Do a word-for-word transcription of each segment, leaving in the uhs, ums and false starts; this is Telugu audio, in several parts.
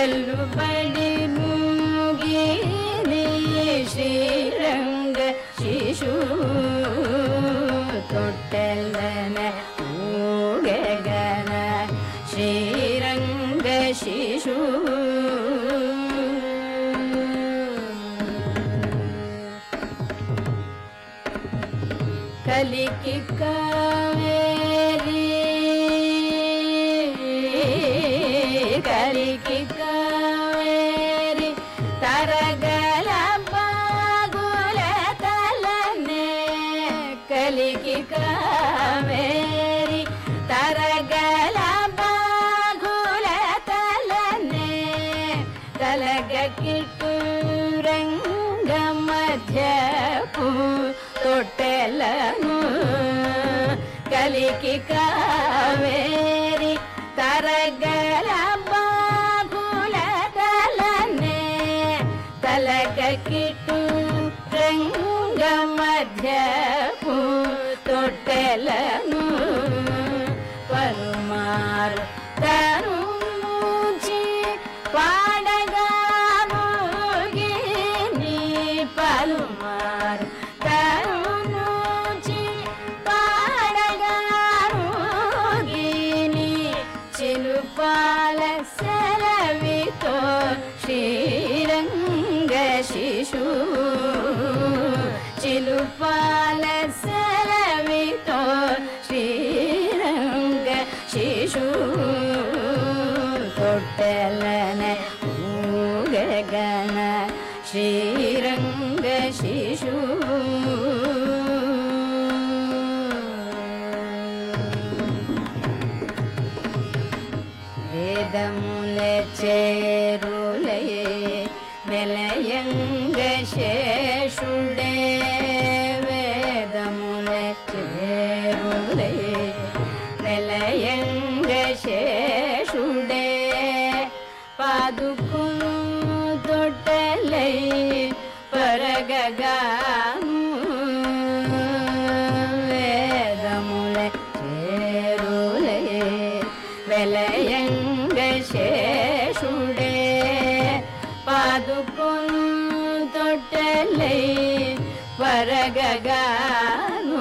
చెల్లుబడి మూగిని శ్రీరంగ శిశు తొట్టెల్లన ఊగగన శ్రీరంగ శిశు కలికి కావేరి కలికి కావేరి తరగల బాగుల తలనే కలికి కావేరి తరగల బాగుల తలనే తలగ కిట్టు రంగ మధ్యపు తొట్టెలను కలికి కావేరి తరగల బాగుల తలనే తలగ కిట్టు రంగ మధ్యపు తొట్టెలను పరుమారు తరుచి పాడగాను గిని పలుమారు తరుచి పాడగాను గిని చిలుపాల సెలవితో శ్రీరంగ శిశు చిలుపాల సెలవితో శ్రీరంగ శిశు తొట్టెలన ఊగగన శ్రీరంగ శిశు వేదముల చేరులే వెలయంగ శేషుడే వేదముల చేరులే వెలయంగ శేషుడే పాదుకును తొట్టెలై పరగగాను వేదముల చేరులే వెలయంగ శేషుడే పాదుకును తొట్టెలై పరగగాను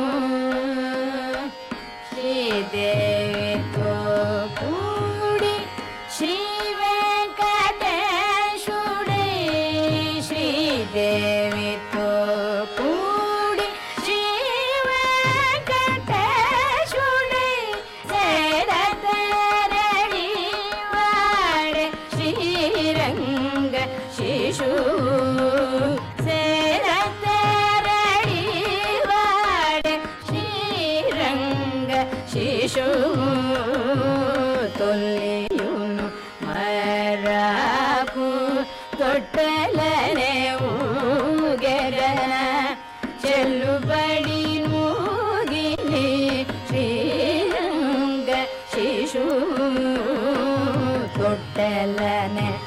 శ్రీదేవితో కూడి శ్రీ వెంకటేశుడే శ్రీదేవితో కూడి శ్రీ వెంకటేశుడే సేరతరడి వాడే శ్రీరంగ శిశు సేరతరడి వాడే శ్రీరంగ శిశు తొల్లియును మరాకు తొట్టెలనే ఊగెరన చెల్లుబడి మూగిని శ్రీరంగ శిశు తొట్టెలనే